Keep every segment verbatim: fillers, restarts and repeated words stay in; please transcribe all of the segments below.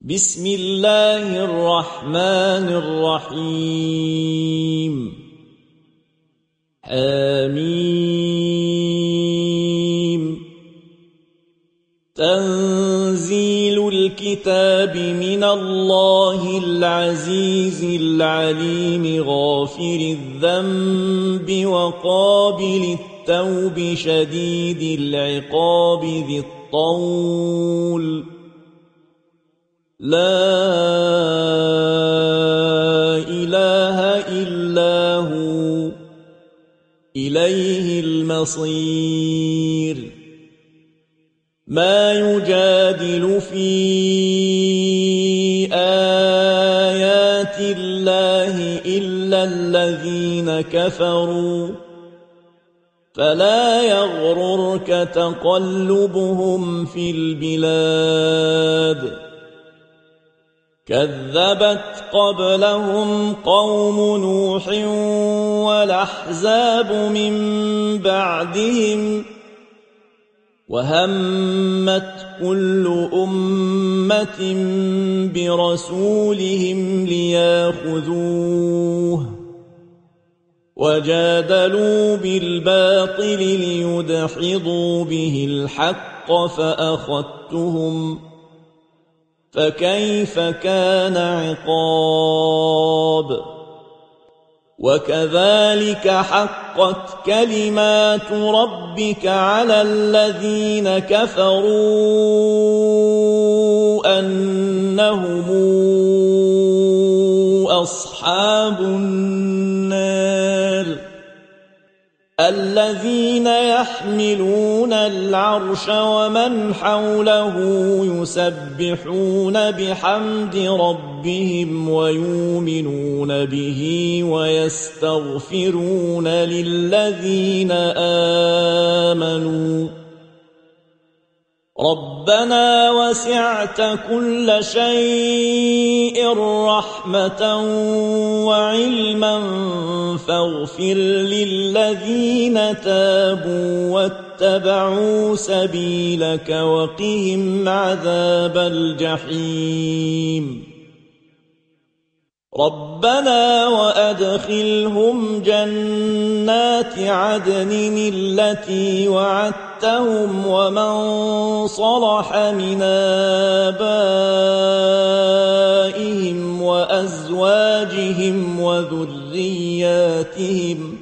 بسم الله الرحمن الرحيم حميم تنزيل الكتاب من الله العزيز العليم غافر الذنب وقابل التوب شديد العقاب ذي الطول لا إله إلا هو إليه المصير ما يجادل في آيات الله إلا الذين كفروا فلا يغررك تقلبهم في البلاد كذبت قبلهم قوم نوح والأحزاب من بعدهم وهمت كل أمة برسولهم لياخذوه وجادلوا بالباطل ليدحضوا به الحق فأخذتهم فكيف كان عقاب وكذلك حقت كلمات ربك على الذين كفروا أنهم أصحاب النار الذين يحملون العرش ومن حوله يسبحون بحمد ربهم ويؤمنون به ويستغفرون للذين آمنوا ربنا وسعت كل شيء رحمة وعلما فاغفر للذين تابوا واتبعوا سبيلك وقهم عذاب الجحيم ربنا وأدخلهم جنات عدن التي وعدتهم ومن صلح من آبائهم وأزواجهم وذرياتهم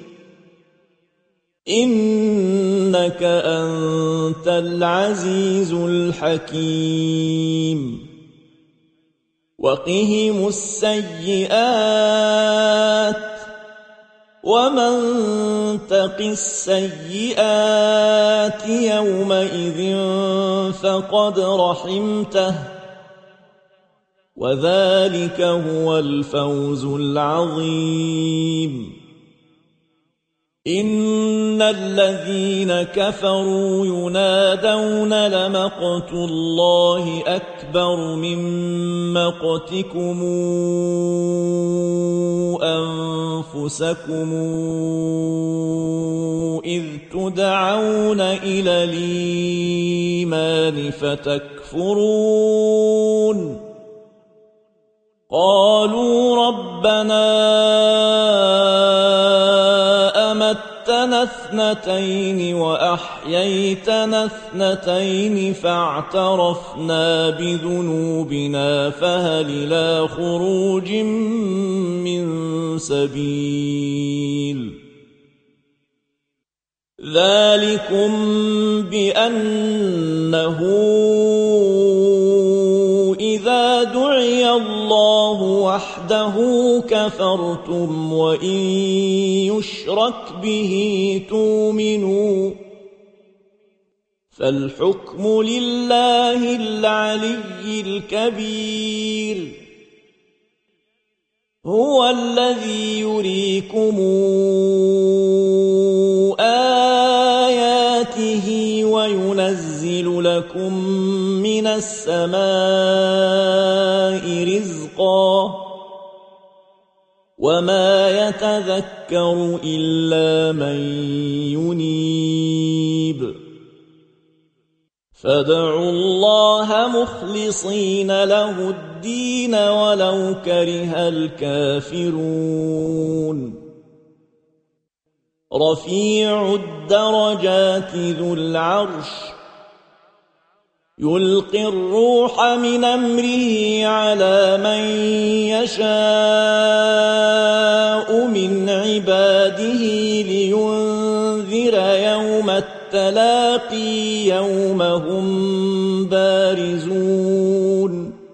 إنك أنت العزيز الحكيم وقهم السيئات ومن تق السيئات يومئذ فقد رحمته وذلك هو الفوز العظيم إن الذين كفروا ينادون لمقت الله أكبر من مقتكم أنفسكم إذ تدعون إلى الإيمان فتكفرون قالوا ربنا أمتنا اثنتين وأحييتنا اثنتين فاعترفنا بذنوبنا فهل إلى خروج من سبيل ذلكم بأنه إذا دعي الله وحده كفرتم وإن يشرك به تؤمنوا فالحكم لله العلي الكبير هو الذي يريكم آياته وينزل لكم من السماء رزقا وما يتذكر إلا من ينيب فادعوا الله مخلصين له الدين ولو كره الكافرون رفيع الدرجات ذو العرش يلقي الروح من أمره على من يشاء من عباده لينذر يوم التلاقي يوم هم بارزون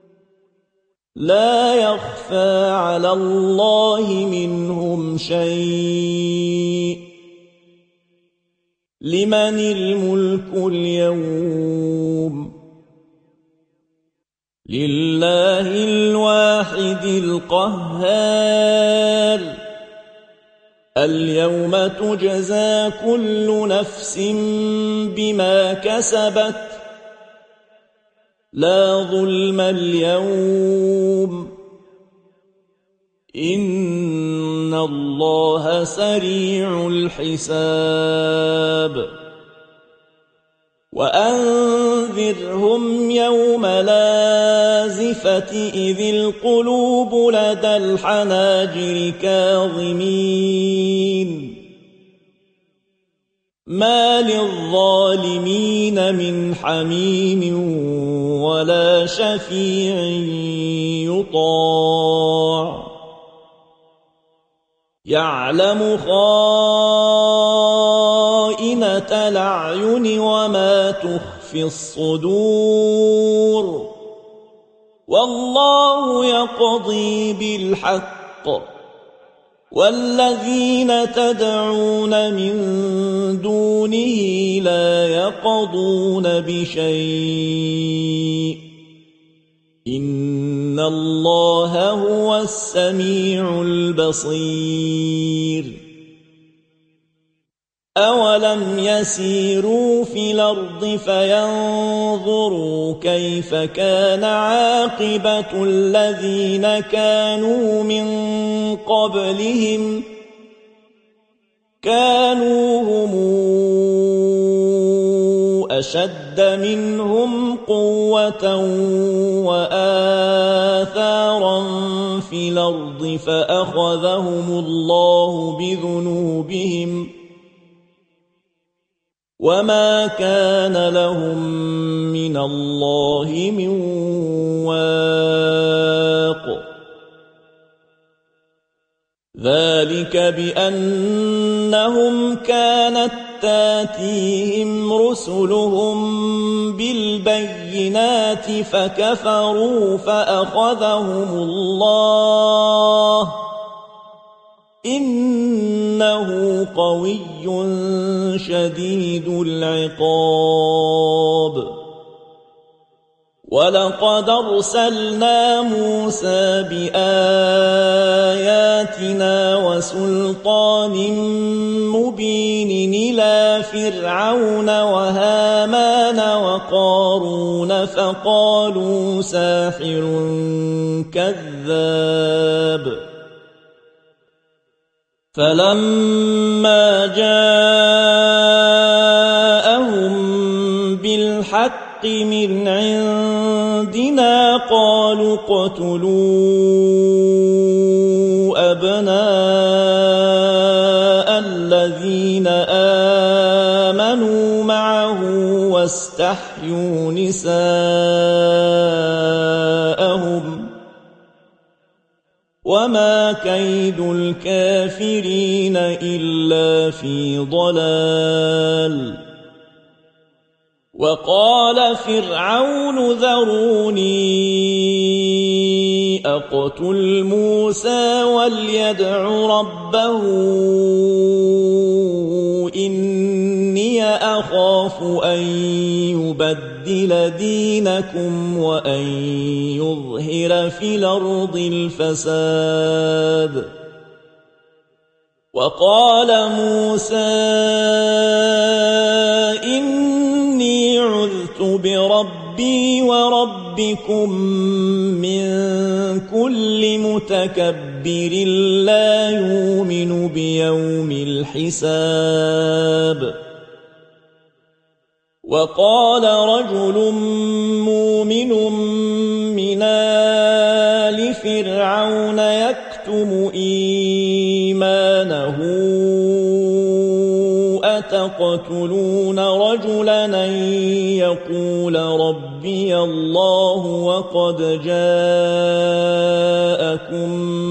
لا يخفى على الله منهم شيء لمن الملك اليوم لله الواحد القهار اليوم تجزى كل نفس بما كسبت لا ظلم اليوم إن الله سريع الحساب وأنذرهم يوم لازفة إذ القلوب لدى الحناجر كاظمين ما للظالمين من حميم ولا شفيع يطاع يعلم خائنة الأعين وما تخفي الصدور والله يقضي بالحق والذين تدعون من دونه لا يقضون بشيء إن الله هو السميع البصير أولم يسيروا في الأرض فينظروا كيف كان عاقبة الذين كانوا من قبلهم كانوا هم أشد منهم قوة وآثارا في الأرض فأخذهم الله بذنوبهم وما كان لهم من الله من واق ذلك بأنهم كانت تاتيهم رسلهم بالبينات فكفروا فأخذهم الله إنه قوي شديد العقاب ولقد أرسلنا موسى بآياتنا وسلطان مبين إلى فرعون وهامان وقارون فقالوا ساحر كذاب فلما جاءهم بالحق من عندنا قالوا اقتلوا أبناء الذين آمنوا معه واستحيوا نساءهم وما كيد الكافرين إلا في ضلال وقال فرعون ذروني أقتل موسى وليدع ربه إني أخاف أن يبدل دينكم وأن يظهر في الأرض الفساد وقال موسى إني عذت بربي وربكم من كل متكبر لا يؤمن بيوم الحساب وقال رجل مؤمن من آل فرعون يكتم إيمانه أتقتلون رجلا أن يقول ربي الله وقد جاءكم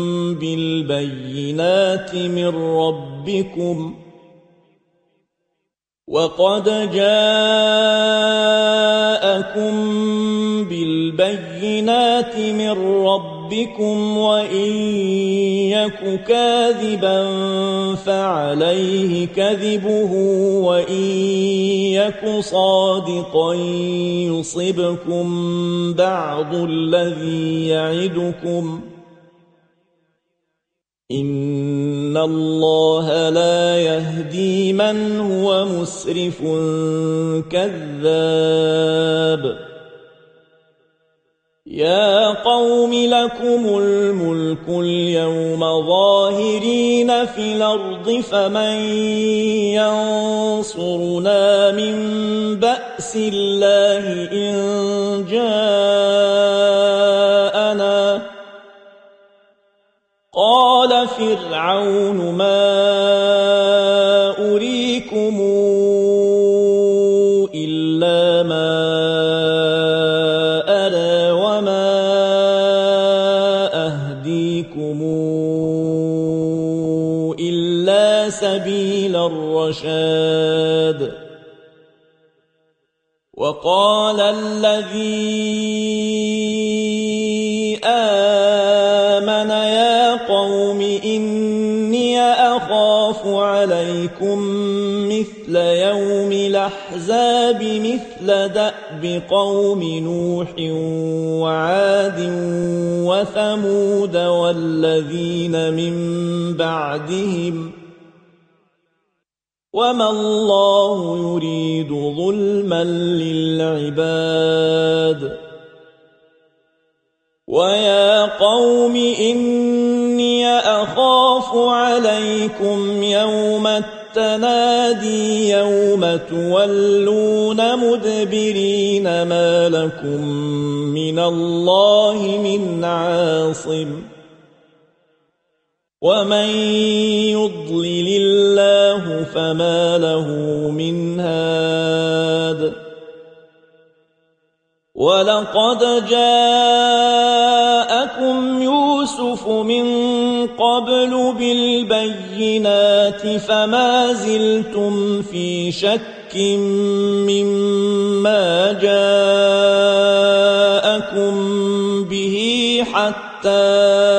بالبينات من ربكم وقد جاءكم بالبينات من ربكم وإن يك كاذبا فعليه كذبه وإن يك صادقا يصبكم بعض الذي يعدكم إن الله لا يهدي من هو مسرف كذاب يا قوم لكم الملك اليوم ظاهرين في الأرض فمن ينصرنا من بأس الله إن جاءنا قال فرعون ما أريكم إلا ما أرى وما أهديكم إلا سبيل الرشاد وقال الذي آمن يا قوم إني أخاف عليكم مثل يوم الأحزاب مثل دأب قوم نوح وعاد وثمود والذين من بعدهم وما الله يريد ظلما للعباد ويا قوم إني أخاف عليكم يوم التنادي يوم تولون مدبرين ما لكم من الله من عاصم ومن يضلل الله فما له من هاد ولقد جاءكم يوسف من قبل بالبينات فما زلتم في شك مما جاءكم به حتى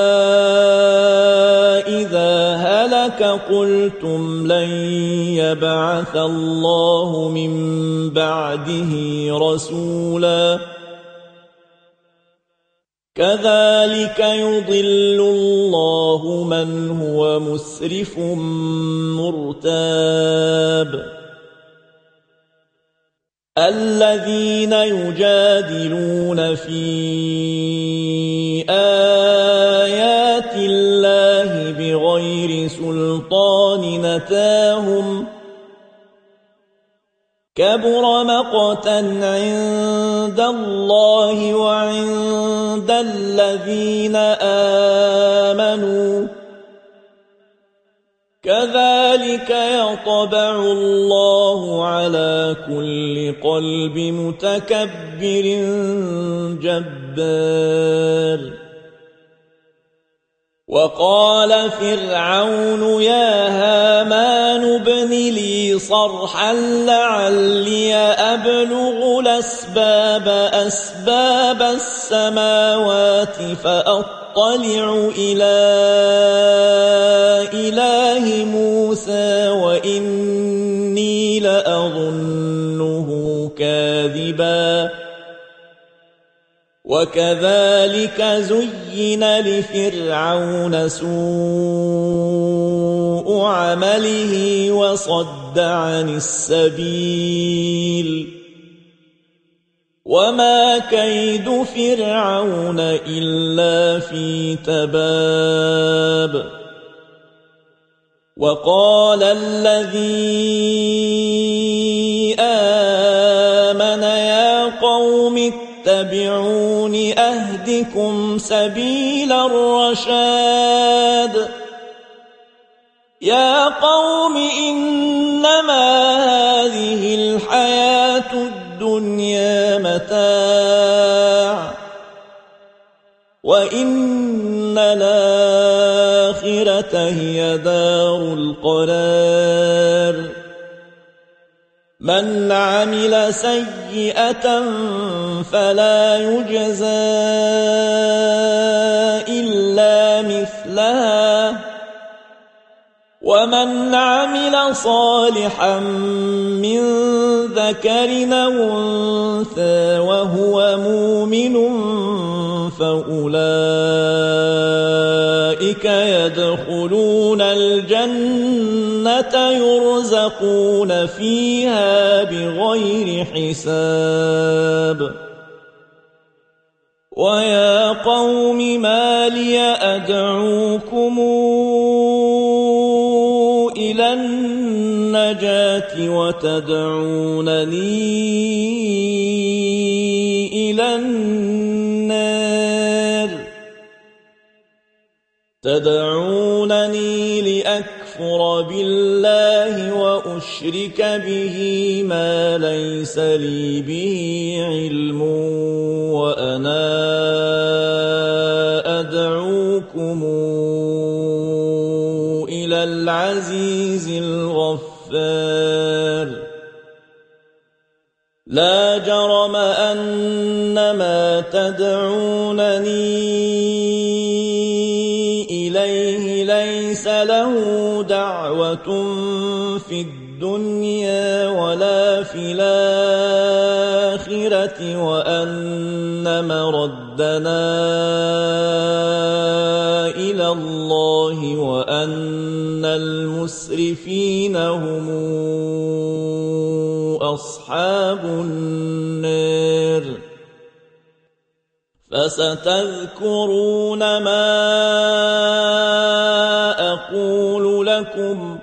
إذا هلك قلتم لن يبعث الله من بعده رسولا كذلك يضل الله من هو مسرف مرتاب الذين يجادلون في آيات الله بغير سلطان أتاهم كبر مقتا عند الله وعند الذين آمنوا كذلك يطبع الله على كل قلب متكبر جبار وقال فرعون يا هامان ابن لي صرحا لعلي أبلغ الأسباب أسباب السماوات فأطلع إلى إله موسى وإني لأظنه كاذبا وكذلك زين لفرعون سوء عمله وصد عن السبيل وما كيد فرعون إلا في تباب وقال الذي آمن اتبعون أهدكم سبيل الرشاد يا قوم إنما هذه الحياة الدنيا متاع وإن الآخرة هي دار القرار من عمل سيئة فلا يجزى إلا مثلها ومن عمل صالحا من ذكر أو أنثى وهو مؤمن فأولئك يدخلون الجنة يرزقون فيها بغير حساب ويا قوم ما لي أدعوكم إلى النجاة وتدعونني إلى النار تدعونني لأكفر بالله وأشرك به ما ليس لي به علم وأنا أدعوكم إلى العزيز الغفار لا جرم أن ما تدعونني إليه ليس له دعوة في الدنيا ولا في الآخرة وأن مردنا إلى الله وأن المسرفين هم أصحاب النار فستذكرون ما أقول لكم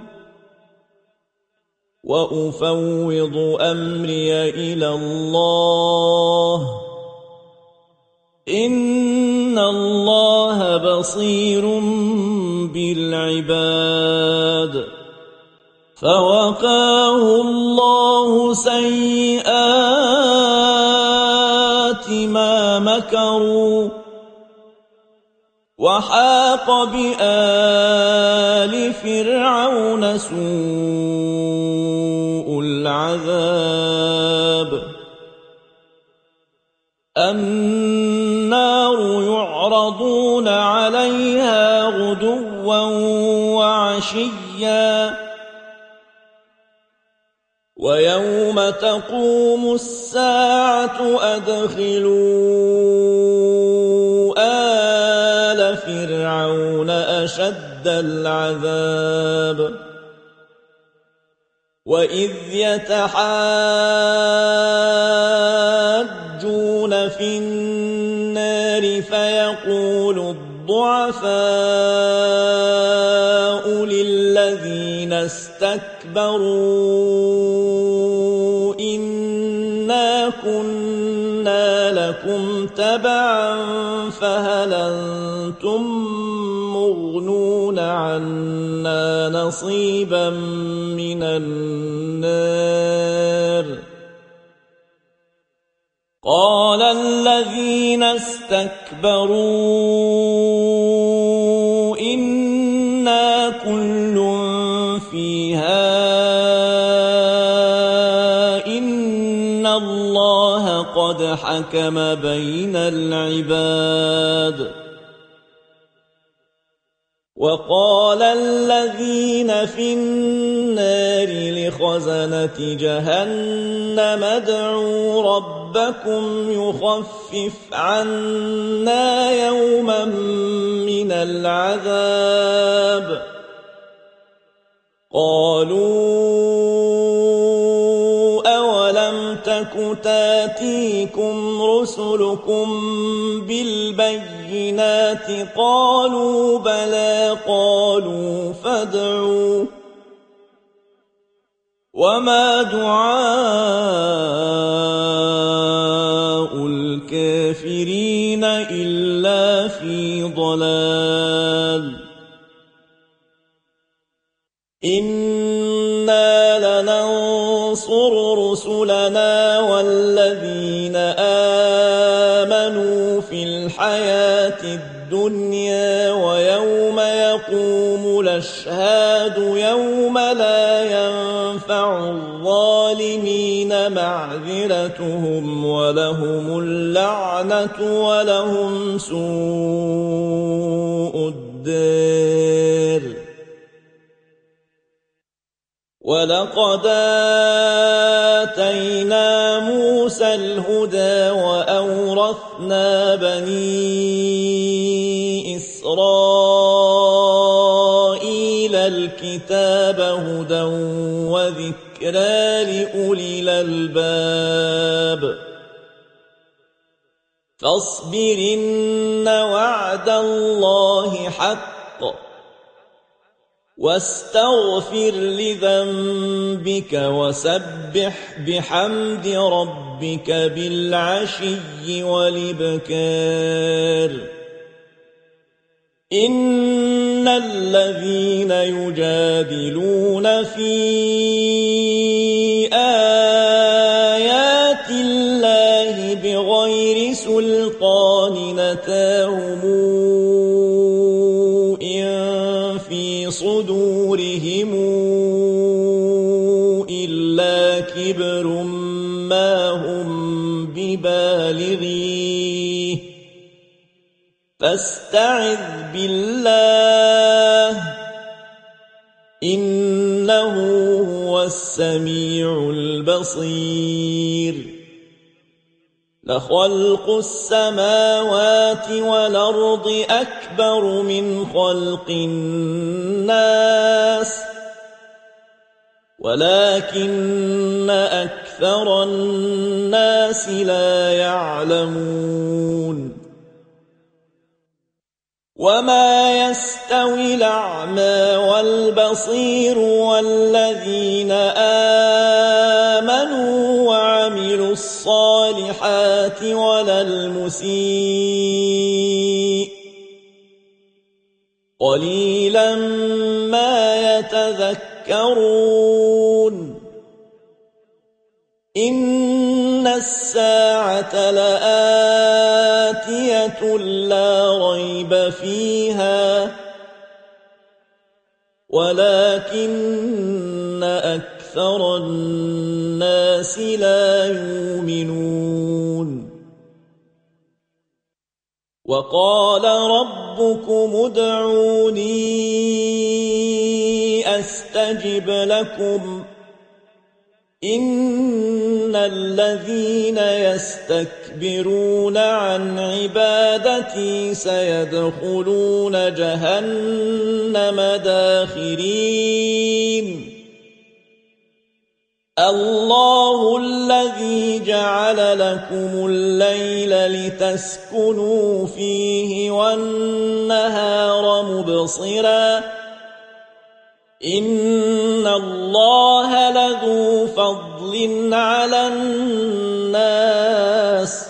وأفوض أمري إلى الله إن الله بصير بالعباد فوقاه الله سيئات ما مكروا وحاق بآل فرعون سوء العذاب النار يعرضون عليها غدوا وعشيا ويوم تقوم الساعة أدخلوا آل فرعون أشد العذاب وإذ يتحاجون في النار فيقول الضعفاء للذين استكبروا إنا كنا لكم تبعا فهل أنتم مغنون عنا نصيبا من النار قال الذين استكبروا إنا كل فيها إن الله قد حكم بين العباد وقال الذين في النار لخزنة جهنم ادعوا ربكم يخفف عنا يوما من العذاب قالوا أولم تك تاتيكم رسلكم بالبينات قالوا بلى قالوا فادعوا وما دعاء الكافرين الكافرين إلا في ضلال إنا لننصر رسلنا والذين آمنوا في الحياة الدنيا ويوم يقوم الأشهاد يوم لا ينفع الظالمين معذرتهم ولهم اللعنة ولهم سوء الدار ولقد آتينا موسى الهدى وأورثنا بني إسرائيل الكتاب هدى وذكرى لأولي الألباب فاصبر إن وعد الله حق واستغفر لذنبك وسبح بحمد ربك بالعشي والإبكار إن الذين يجادلون في آيات الله بغير سلطان أتاهم صدورهم إلا كبر ما هم ببالغيه فاستعذ بالله إنه هو السميع البصير لخلق السماوات والأرض أكبر من خلق الناس ولكن أكثر الناس لا يعلمون وما يستوي الأعمى والبصير والذين آمنوا وعملوا الصالحات ولا المسيء قليلا ما يتذكرون إن الساعة لآتية لا ريب فيها ولكن أكثر الناس لا يؤمنون وقال ربكم ادعوني أستجب لكم إن الذين يستكبرون عن عبادتي سيدخلون جهنم داخرين الله الذي جعل لكم الليل لتسكنوا فيه والنهار مبصرا إن الله لذو فضل على الناس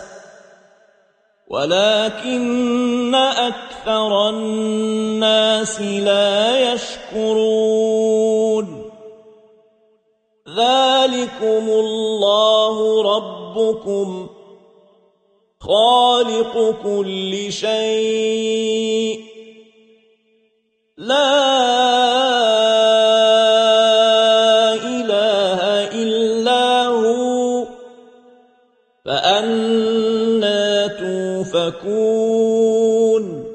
ولكن أكثر الناس لا يشكرون ذلكم الله ربكم خالق كل شيء لا إله إلا هو فأنى توفكون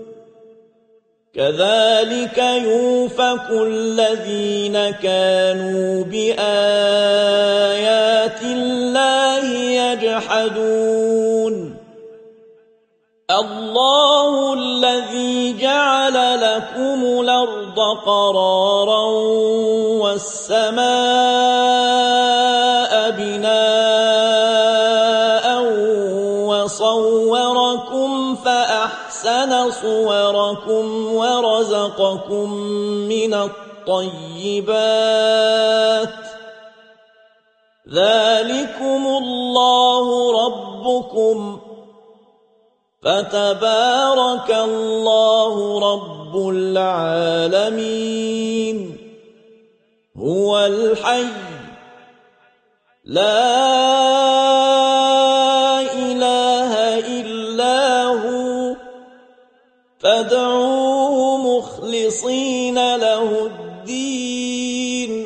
كذلك يوفك الذين كانوا بآيات الله يجحدون الله الذي جعل لكم الأرض قرارا والسماء بناء وصوركم فأحسن صوركم ورزقكم من الطيبات ذلكم الله ربكم فتبارك الله رب العالمين. هو الحي لا إله إلا هو فادعوه مخلصين له الدين.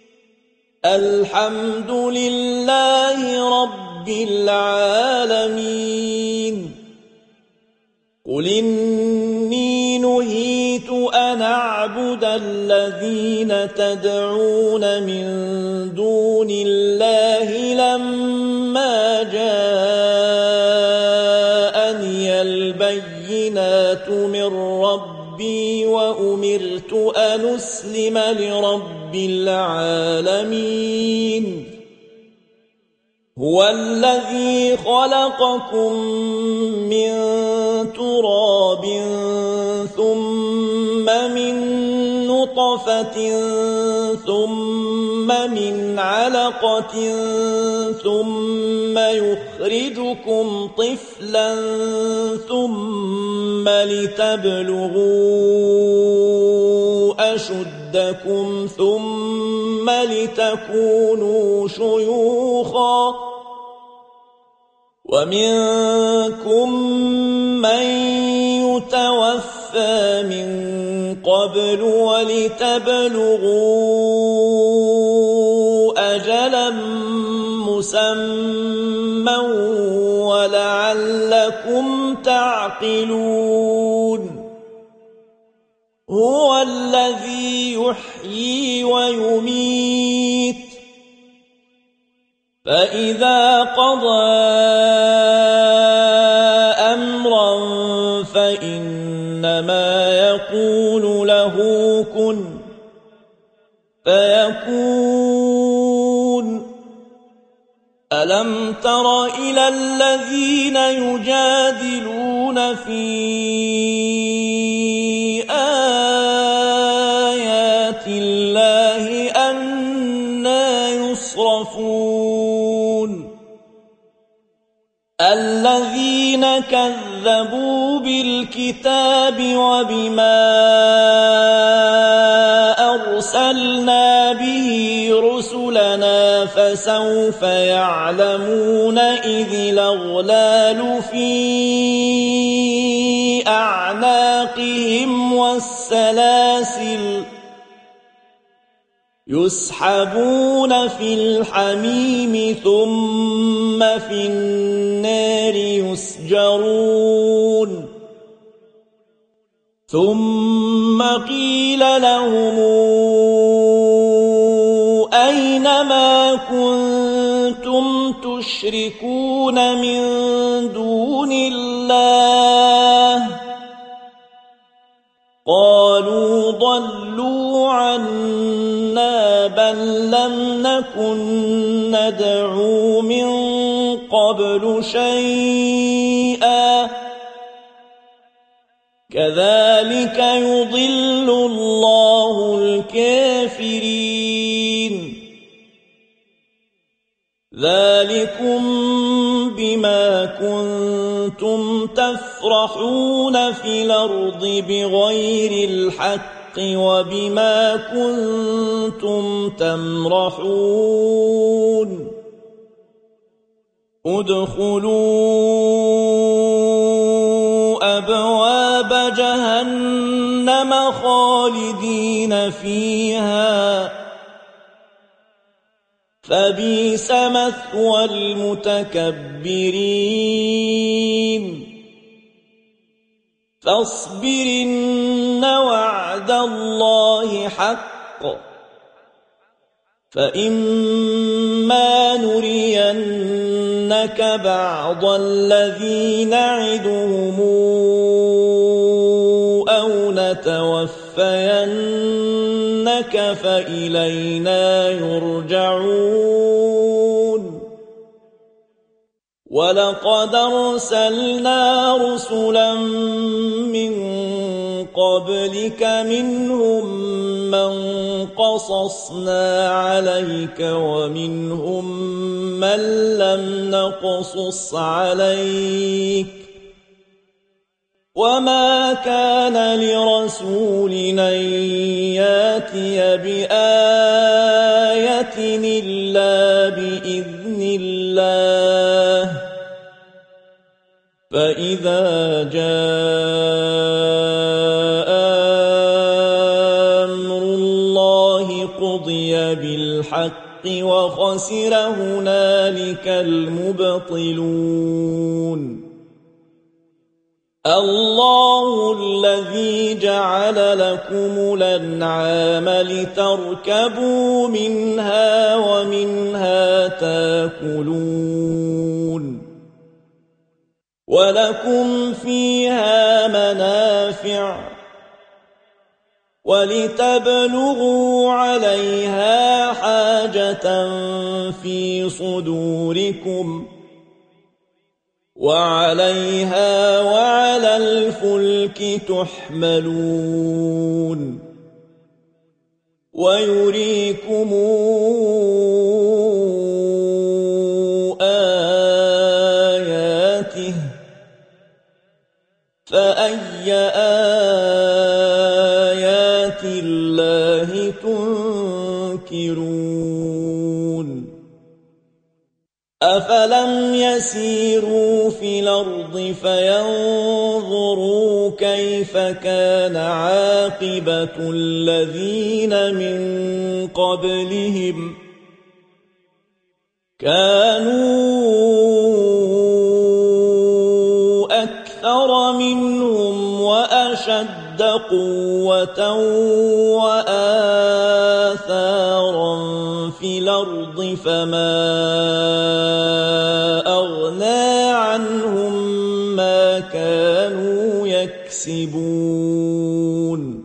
الحمد لله رب العالمين. قل إني نهيت أن أعبد الذين تدعون من دون الله لما جاءني البينات من ربي وأمرت أن أسلم لرب العالمين. هو الذي خلقكم من تراب ثم من نطفة ثم من علقة ثم يخرجكم طفلا ثم لتبلغوا أشدكم ثم لتكونوا شيوخا ومنكم من يتوفى من قبل ولتبلغوا أجلا مسمى ولعلكم تعقلون. هو الذي يحيي ويميت فإذا قضى أمرا فإنما يقول له كن فيكون. ألم تر إلى الذين يجادلون في آيات الله أنى يصرفون. الذين كذبوا بالكتاب وبما أرسلنا به رسلنا فسوف يعلمون إذ الأغلال في أعناقهم والسلاسل يسحبون في الحميم ثم في النار يسجرون. ثم قيل لهم أين ما كنتم تشركون من دون الله قالوا ضلوا عنا بل لم نكن ندعو من قبل شيئا كذلك يضل الله الكافرين. ذلكم بما كنتم تفرحون في الأرض بغير الحق وبما كنتم تمرحون. ادخلوا أبواب جهنم خالدين فيها فبئس مثوى المتكبرين. فاصبر إن وعد الله حق فإما نرينك بعض الذي نعدهم أو نتوفينك فإلينا يرجعون. ولقد أرسلنا رسلا من قبلك منهم من قصصنا عليك ومنهم من لم نقصص عليك وما كان لرسول أن ياتي بآية إلا بإذن الله فإذا جاء أمر الله قضي بالحق وخسر هنالك المبطلون الله الذي جعل لكم الأنعام لتركبوا منها ومنها تاكلون ولكم فيها منافع ولتبلغوا عليها حاجة في صدوركم وعليها وعلى الفلك تحملون ويريكم آياته فأي آيات الله تنكرون أفلم يسيروا في الأرض فينظروا كيف كان عاقبة الذين من قبلهم كانوا أكثر منهم وأشد قوة وآثارا في الأرض فما أغنى عنهم ما كانوا يكسبون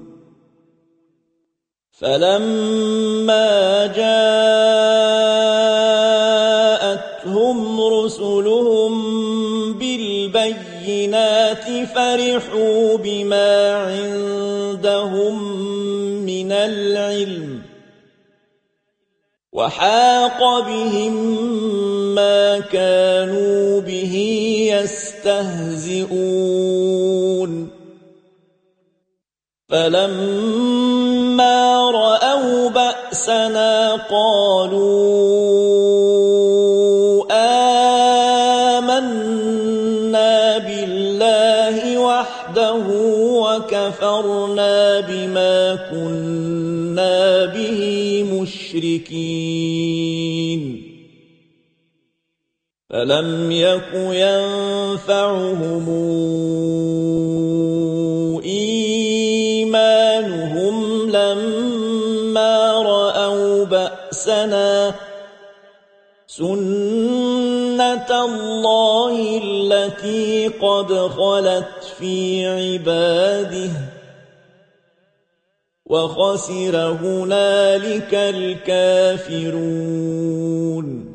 فلما جاءتهم رسلهم بالبينات فرحوا بما عندهم من العلم وحاق بهم ما كانوا به يستهزئون فلما رأوا بأسنا قالوا آمنا بالله وحده وكفرنا بما كنا به مشركين فلم يك ينفعهم إيمانهم لما رأوا بأسنا سنة الله التي قد خلت في عباده وخسر هنالك الكافرون